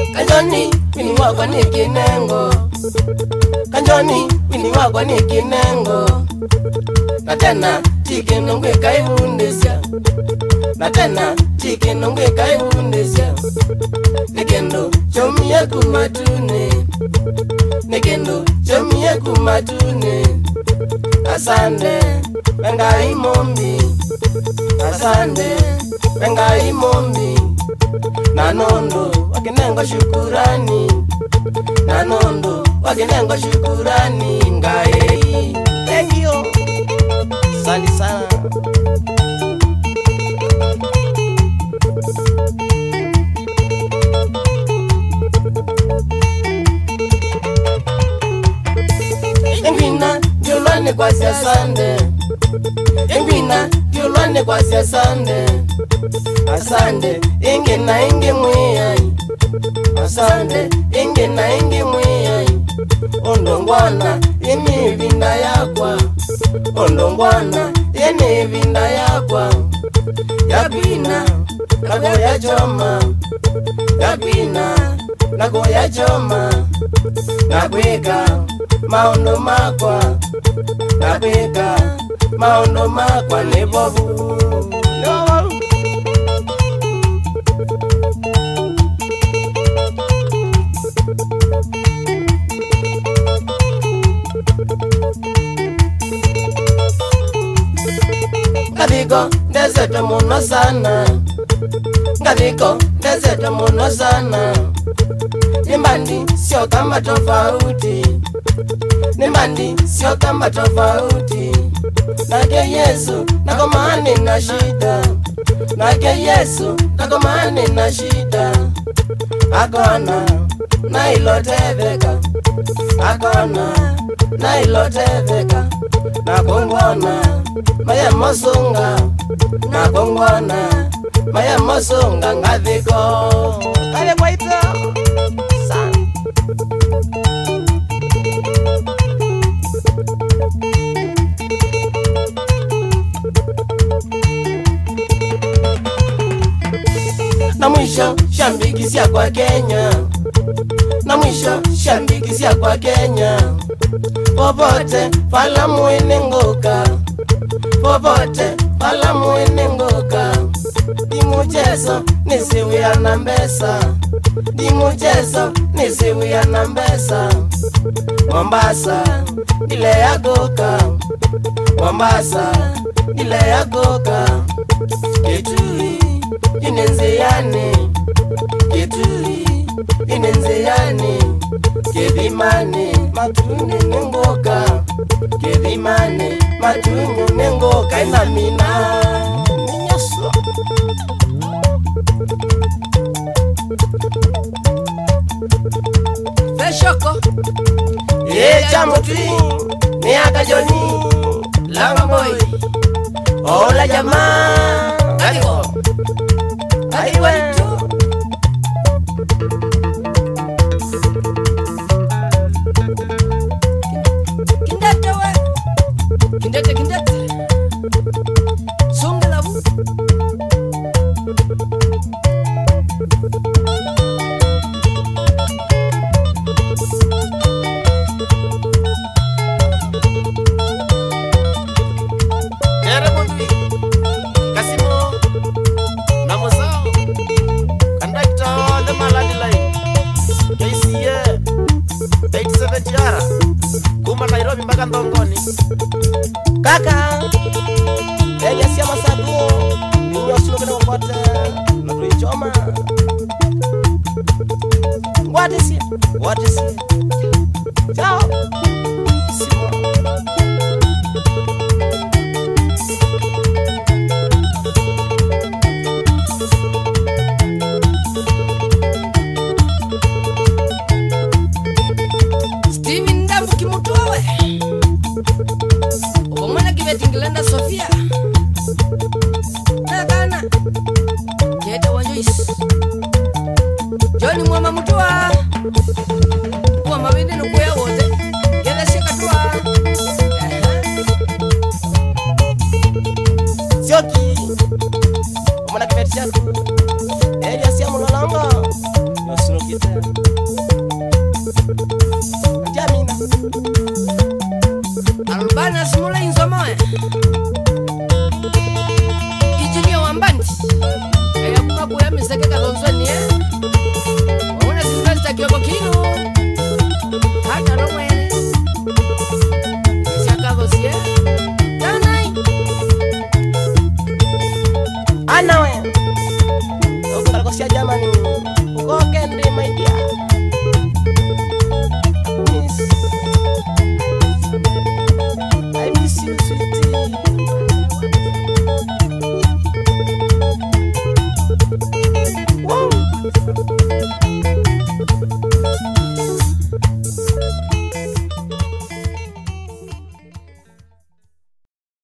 Kanjoni wini wakwa ni kinengo, kanjoni wini wakwa ni kinengo. Na tena tike nongwe kaibundesya, na tena tike nongwe kaibundesya. Nekendo chomie kumatune, nekendo chomie kumatune. Asande venga imombi, asande venga imombi. Nanondo wakinengo shukurani, nanondo wakinengo shukurani ngai. Thank you. Asante sana. Engwina diolwane kwa siasande, engwina diolwane kwa siasande. Asande inge na inge mwiyai, asande inge na inge mwiyai. Ondongwana yeni vinda yakwa, ondongwana yeni vinda yakwa. Yapina nago ya choma, yapina nago ya choma. Nakweka maondo makwa, nakweka maondo makwa nebovu. No. Ngadiko ndezete muno sana, ngadiko ndezete muno sana. Nimbandi sio kama tofauti, nimbandi sio kama tofauti. Nake Yesu nakomani na shida, nake Yesu nakomani na shida. Akona na iloteveka, akona na iloteveka. Nakongwana maya mosunga, nakongwana maya mosunga ngadiko. Kale kwaita san na mwisho shambikisia kwa Kenya, na mwisho shambikisia kwa Kenya. Popote fala muene ngoka, popote fala muene ngoka. Dimuchezo nisiwia na mbesa, dimuchezo nisiwia na mbesa. Mombasa ile ya goka, Mombasa ile ya goka. Kitui inenzeane, Kitui inenzeane. Kedimane matunye nengoka, kedimane matunye nengoka. Ina mina ninyaso Feshoko chamutwi ni akajoni langa boy. Ola jamaa adiko adiwetu. Kindete songa lavu Nere Mundwi Kasimo Namozao Conductor the Maladi Line KCA 87 Tiara Kuma Nairobi mpaka Ndongoni. Kaka Elias ya masabuo ninyo sino kena wapote na tuichoma. What is it? What is it? Ciao Simo. Steven Ndambu kimutowe Omwana kibetingilanda Sofia Nagana Kete wa Joyce Johnny Mwama Mutua Kwa mawinde nukuya wote